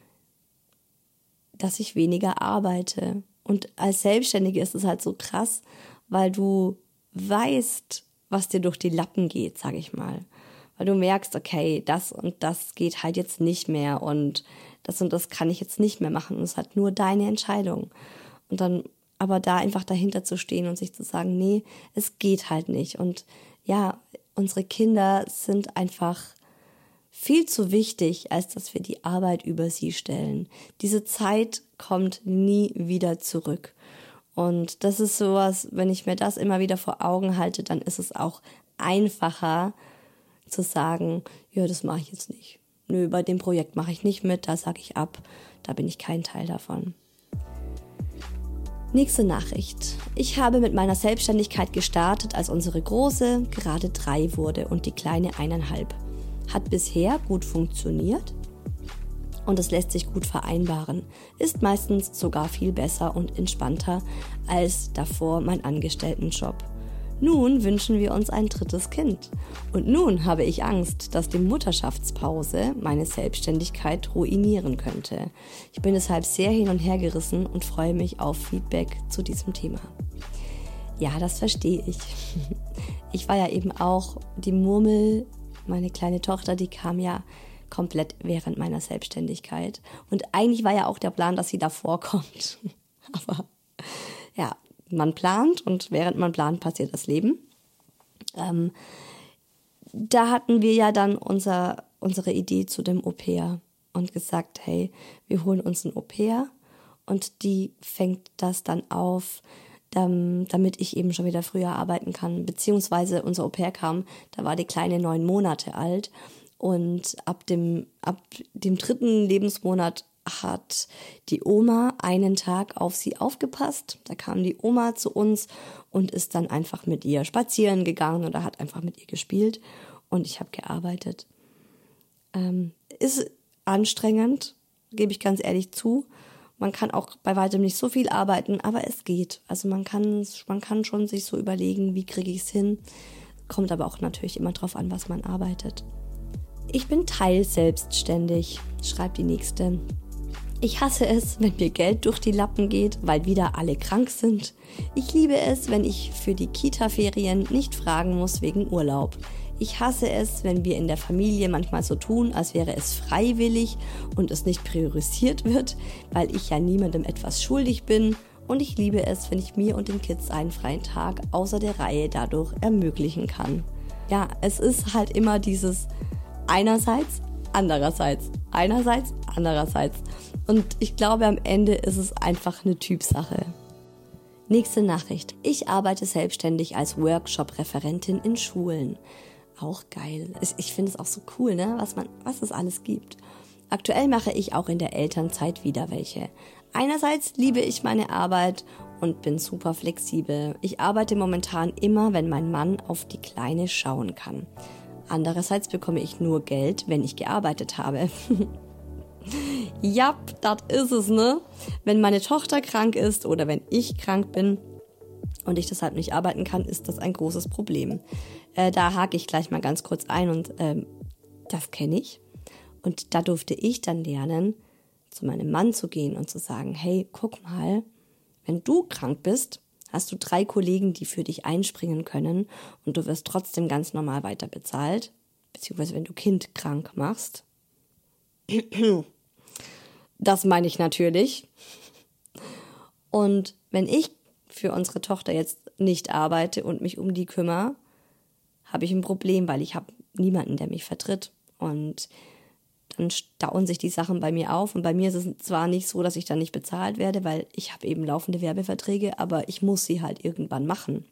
dass ich weniger arbeite. Und als Selbstständige ist es halt so krass, weil du weißt, was dir durch die Lappen geht, sag ich mal. Weil du merkst, okay, das und das geht halt jetzt nicht mehr und das kann ich jetzt nicht mehr machen. Und es ist halt nur deine Entscheidung. Und dann aber da einfach dahinter zu stehen und sich zu sagen, nee, es geht halt nicht. Und ja, unsere Kinder sind einfach viel zu wichtig, als dass wir die Arbeit über sie stellen. Diese Zeit kommt nie wieder zurück. Und das ist sowas, wenn ich mir das immer wieder vor Augen halte, dann ist es auch einfacher zu sagen, ja, das mache ich jetzt nicht. Nö, bei dem Projekt mache ich nicht mit, da sage ich ab, da bin ich kein Teil davon. Nächste Nachricht. Ich habe mit meiner Selbstständigkeit gestartet, als unsere Große gerade 3 wurde und die Kleine 1,5. Hat bisher gut funktioniert und es lässt sich gut vereinbaren. Ist meistens sogar viel besser und entspannter als davor mein Angestelltenjob. Nun wünschen wir uns ein 3. Kind. Und nun habe ich Angst, dass die Mutterschaftspause meine Selbstständigkeit ruinieren könnte. Ich bin deshalb sehr hin und her gerissen und freue mich auf Feedback zu diesem Thema. Ja, das verstehe ich. Ich war ja eben auch die Murmel. Meine kleine Tochter, die kam ja komplett während meiner Selbstständigkeit. Und eigentlich war ja auch der Plan, dass sie davor kommt. Aber ja, man plant und während man plant, passiert das Leben. Da hatten wir ja dann unsere Idee zu dem Au-pair und gesagt, hey, wir holen uns ein Au-pair und die fängt das dann auf, damit ich eben schon wieder früher arbeiten kann. Beziehungsweise unser Au-pair kam, da war die Kleine 9 Monate alt und ab dem 3. Lebensmonat hat die Oma einen Tag auf sie aufgepasst. Da kam die Oma zu uns und ist dann einfach mit ihr spazieren gegangen oder hat einfach mit ihr gespielt und ich habe gearbeitet. Ist anstrengend, gebe ich ganz ehrlich zu. Man kann auch bei weitem nicht so viel arbeiten, aber es geht. Also man kann schon sich so überlegen, wie kriege ich es hin. Kommt aber auch natürlich immer drauf an, was man arbeitet. Ich bin teilselbstständig, schreibt die nächste. Ich hasse es, wenn mir Geld durch die Lappen geht, weil wieder alle krank sind. Ich liebe es, wenn ich für die Kita-Ferien nicht fragen muss wegen Urlaub. Ich hasse es, wenn wir in der Familie manchmal so tun, als wäre es freiwillig und es nicht priorisiert wird, weil ich ja niemandem etwas schuldig bin. Und ich liebe es, wenn ich mir und den Kids einen freien Tag außer der Reihe dadurch ermöglichen kann. Ja, es ist halt immer dieses einerseits, andererseits, einerseits, andererseits. Und ich glaube, am Ende ist es einfach eine Typsache. Nächste Nachricht. Ich arbeite selbstständig als Workshop-Referentin in Schulen. Auch geil. Ich finde es auch so cool, ne? Was es alles gibt. Aktuell mache ich auch in der Elternzeit wieder welche. Einerseits liebe ich meine Arbeit und bin super flexibel. Ich arbeite momentan immer, wenn mein Mann auf die Kleine schauen kann. Andererseits bekomme ich nur Geld, wenn ich gearbeitet habe. Ja, das ist es, ne? Wenn meine Tochter krank ist oder wenn ich krank bin und ich deshalb nicht arbeiten kann, ist das ein großes Problem. Da hake ich gleich mal ganz kurz ein und das kenne ich. Und da durfte ich dann lernen, zu meinem Mann zu gehen und zu sagen, hey, guck mal, wenn du krank bist, hast du 3 Kollegen, die für dich einspringen können und du wirst trotzdem ganz normal weiter bezahlt, beziehungsweise wenn du Kind krank machst. Das meine ich natürlich. Und wenn ich für unsere Tochter jetzt nicht arbeite und mich um die kümmere, habe ich ein Problem, weil ich habe niemanden, der mich vertritt. Und dann stauen sich die Sachen bei mir auf. Und bei mir ist es zwar nicht so, dass ich dann nicht bezahlt werde, weil ich habe eben laufende Werbeverträge, aber ich muss sie halt irgendwann machen.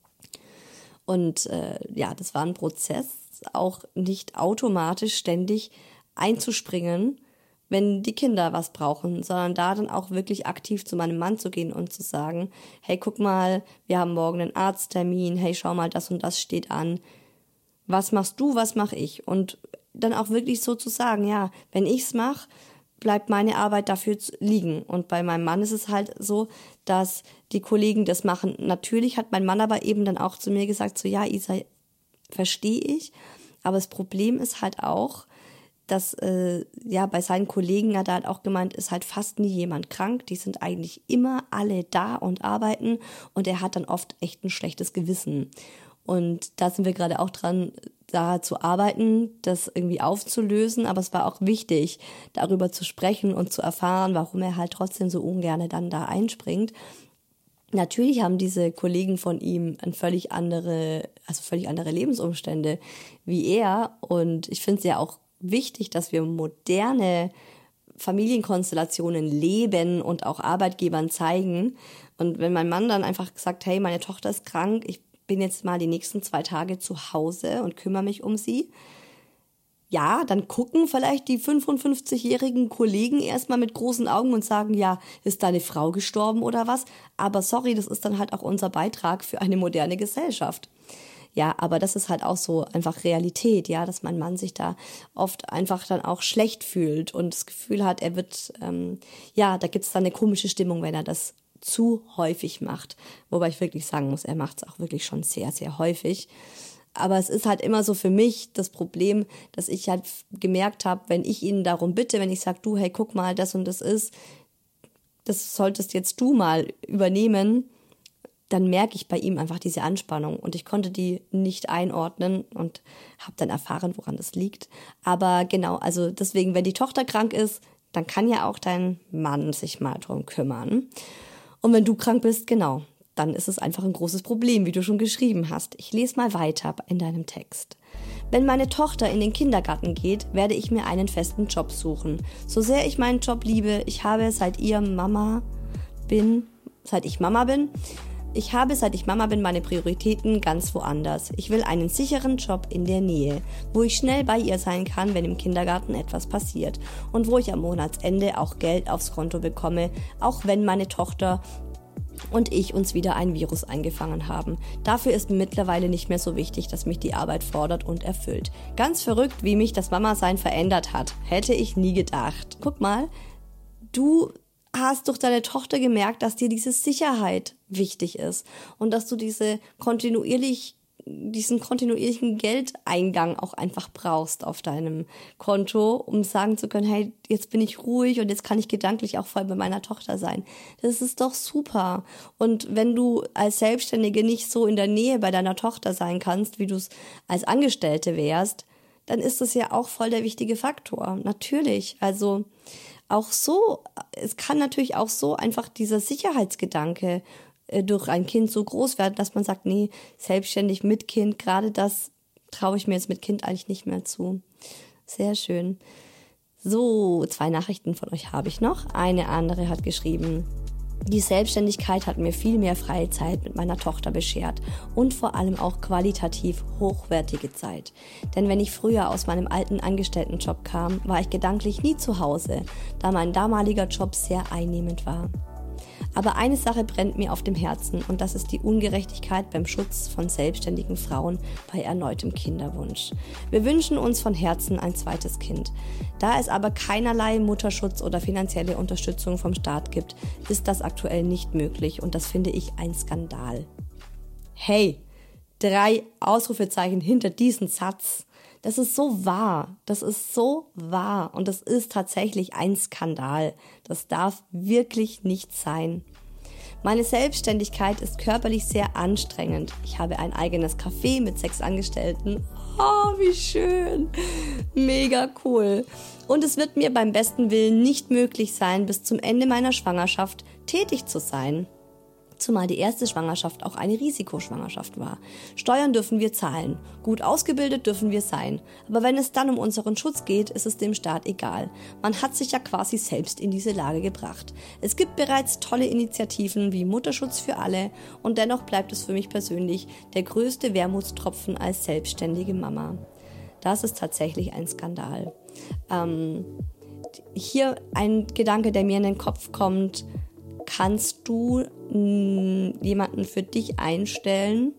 Und das war ein Prozess, auch nicht automatisch ständig einzuspringen, wenn die Kinder was brauchen, sondern da dann auch wirklich aktiv zu meinem Mann zu gehen und zu sagen, hey, guck mal, wir haben morgen einen Arzttermin, hey, schau mal, das und das steht an. Was machst du, was mache ich? Und dann auch wirklich so zu sagen, ja, wenn ich's mache, bleibt meine Arbeit dafür liegen. Und bei meinem Mann ist es halt so, dass die Kollegen das machen. Natürlich hat mein Mann aber eben dann auch zu mir gesagt, so ja, Isa, verstehe ich. Aber das Problem ist halt auch, dass bei seinen Kollegen hat er halt auch gemeint, ist halt fast nie jemand krank. Die sind eigentlich immer alle da und arbeiten. Und er hat dann oft echt ein schlechtes Gewissen. Und da sind wir gerade auch dran, da zu arbeiten, das irgendwie aufzulösen. Aber es war auch wichtig, darüber zu sprechen und zu erfahren, warum er halt trotzdem so ungern dann da einspringt. Natürlich haben diese Kollegen von ihm völlig andere Lebensumstände wie er. Und ich finde es ja auch wichtig, dass wir moderne Familienkonstellationen leben und auch Arbeitgebern zeigen. Und wenn mein Mann dann einfach gesagt, hey, meine Tochter ist krank, ich bin jetzt mal die nächsten 2 Tage zu Hause und kümmere mich um sie. Ja, dann gucken vielleicht die 55-jährigen Kollegen erstmal mit großen Augen und sagen, ja, ist deine Frau gestorben oder was? Aber sorry, das ist dann halt auch unser Beitrag für eine moderne Gesellschaft. Ja, aber das ist halt auch so einfach Realität, ja, dass mein Mann sich da oft einfach dann auch schlecht fühlt und das Gefühl hat, er wird, da gibt's dann eine komische Stimmung, wenn er das zu häufig macht. Wobei ich wirklich sagen muss, er macht es auch wirklich schon sehr, sehr häufig. Aber es ist halt immer so für mich das Problem, dass ich halt gemerkt habe, wenn ich ihn darum bitte, wenn ich sage, du, hey, guck mal, das und das ist, das solltest jetzt du mal übernehmen, dann merke ich bei ihm einfach diese Anspannung und ich konnte die nicht einordnen und habe dann erfahren, woran das liegt. Aber genau, also deswegen, wenn die Tochter krank ist, dann kann ja auch dein Mann sich mal drum kümmern. Und wenn du krank bist, genau, dann ist es einfach ein großes Problem, wie du schon geschrieben hast. Ich lese mal weiter in deinem Text. Wenn meine Tochter in den Kindergarten geht, werde ich mir einen festen Job suchen. So sehr ich meinen Job liebe, ich habe seit ich Mama bin, meine Prioritäten ganz woanders. Ich will einen sicheren Job in der Nähe, wo ich schnell bei ihr sein kann, wenn im Kindergarten etwas passiert und wo ich am Monatsende auch Geld aufs Konto bekomme, auch wenn meine Tochter und ich uns wieder ein Virus eingefangen haben. Dafür ist mittlerweile nicht mehr so wichtig, dass mich die Arbeit fordert und erfüllt. Ganz verrückt, wie mich das Mama-Sein verändert hat. Hätte ich nie gedacht. Guck mal, du hast durch deine Tochter gemerkt, dass dir diese Sicherheit wichtig ist und dass du diesen kontinuierlichen Geldeingang auch einfach brauchst auf deinem Konto, um sagen zu können, hey, jetzt bin ich ruhig und jetzt kann ich gedanklich auch voll bei meiner Tochter sein. Das ist doch super. Und wenn du als Selbstständige nicht so in der Nähe bei deiner Tochter sein kannst, wie du es als Angestellte wärst, dann ist das ja auch voll der wichtige Faktor. Natürlich, also auch so, es kann natürlich auch so einfach dieser Sicherheitsgedanke durch ein Kind so groß werden, dass man sagt, nee, selbstständig mit Kind, gerade das traue ich mir jetzt mit Kind eigentlich nicht mehr zu. Sehr schön. So, 2 Nachrichten von euch habe ich noch. Eine andere hat geschrieben: Die Selbstständigkeit hat mir viel mehr freie Zeit mit meiner Tochter beschert und vor allem auch qualitativ hochwertige Zeit. Denn wenn ich früher aus meinem alten Angestelltenjob kam, war ich gedanklich nie zu Hause, da mein damaliger Job sehr einnehmend war. Aber eine Sache brennt mir auf dem Herzen und das ist die Ungerechtigkeit beim Schutz von selbstständigen Frauen bei erneutem Kinderwunsch. Wir wünschen uns von Herzen ein zweites Kind. Da es aber keinerlei Mutterschutz oder finanzielle Unterstützung vom Staat gibt, ist das aktuell nicht möglich und das finde ich ein Skandal. Hey, 3 Ausrufezeichen hinter diesen Satz. Das ist so wahr, und das ist tatsächlich ein Skandal. Das darf wirklich nicht sein. Meine Selbstständigkeit ist körperlich sehr anstrengend. Ich habe ein eigenes Café mit 6 Angestellten. Oh, wie schön. Mega cool. Und es wird mir beim besten Willen nicht möglich sein, bis zum Ende meiner Schwangerschaft tätig zu sein. Zumal die erste Schwangerschaft auch eine Risikoschwangerschaft war. Steuern dürfen wir zahlen, gut ausgebildet dürfen wir sein. Aber wenn es dann um unseren Schutz geht, ist es dem Staat egal. Man hat sich ja quasi selbst in diese Lage gebracht. Es gibt bereits tolle Initiativen wie Mutterschutz für alle und dennoch bleibt es für mich persönlich der größte Wermutstropfen als selbstständige Mama. Das ist tatsächlich ein Skandal. Hier ein Gedanke, der mir in den Kopf kommt: Kannst du jemanden für dich einstellen,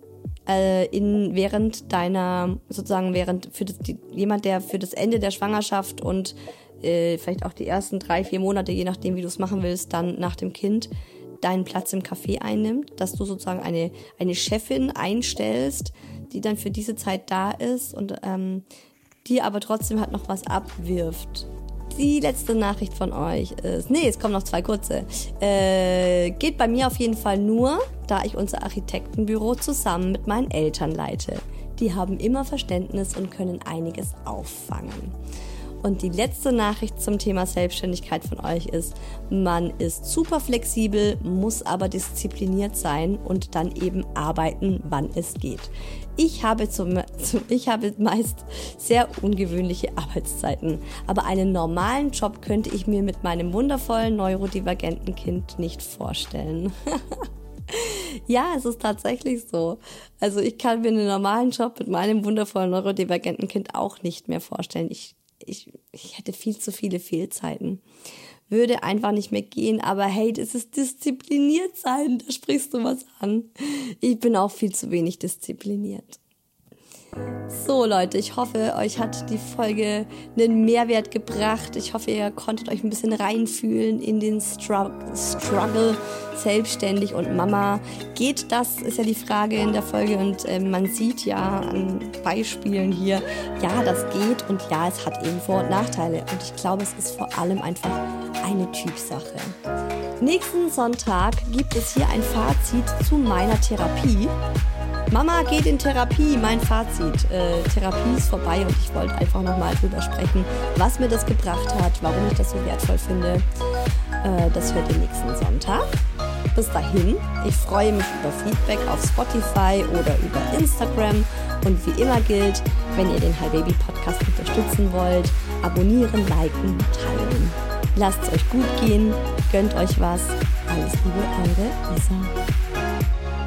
jemand, der für das Ende der Schwangerschaft und vielleicht auch die ersten 3-4 Monate, je nachdem wie du es machen willst, dann nach dem Kind deinen Platz im Café einnimmt, dass du sozusagen eine Chefin einstellst, die dann für diese Zeit da ist und dir aber trotzdem halt noch was abwirft. Die letzte Nachricht von euch ist, es kommen noch 2 kurze, geht bei mir auf jeden Fall nur, da ich unser Architektenbüro zusammen mit meinen Eltern leite. Die haben immer Verständnis und können einiges auffangen. Und die letzte Nachricht zum Thema Selbstständigkeit von euch ist: Man ist super flexibel, muss aber diszipliniert sein und dann eben arbeiten, wann es geht. Ich habe meist sehr ungewöhnliche Arbeitszeiten, aber einen normalen Job könnte ich mir mit meinem wundervollen neurodivergenten Kind nicht vorstellen. Ja, es ist tatsächlich so. Also ich kann mir einen normalen Job mit meinem wundervollen neurodivergenten Kind auch nicht mehr vorstellen. Ich hätte viel zu viele Fehlzeiten. Würde einfach nicht mehr gehen, aber hey, das ist diszipliniert sein, da sprichst du was an. Ich bin auch viel zu wenig diszipliniert. So Leute, ich hoffe, euch hat die Folge einen Mehrwert gebracht. Ich hoffe, ihr konntet euch ein bisschen reinfühlen in den Struggle, selbstständig und Mama. Geht das, ist ja die Frage in der Folge und man sieht ja an Beispielen hier, ja, das geht und ja, es hat eben Vor- und Nachteile. Und ich glaube, es ist vor allem einfach eine Typsache. Nächsten Sonntag gibt es hier ein Fazit zu meiner Therapie. Mama geht in Therapie, mein Fazit. Therapie ist vorbei und ich wollte einfach nochmal drüber sprechen, was mir das gebracht hat, warum ich das so wertvoll finde. Das hört ihr nächsten Sonntag. Bis dahin, ich freue mich über Feedback auf Spotify oder über Instagram. Und wie immer gilt, wenn ihr den Hi Baby Podcast unterstützen wollt, abonnieren, liken, teilen. Lasst es euch gut gehen, gönnt euch was. Alles Liebe, eure Isa.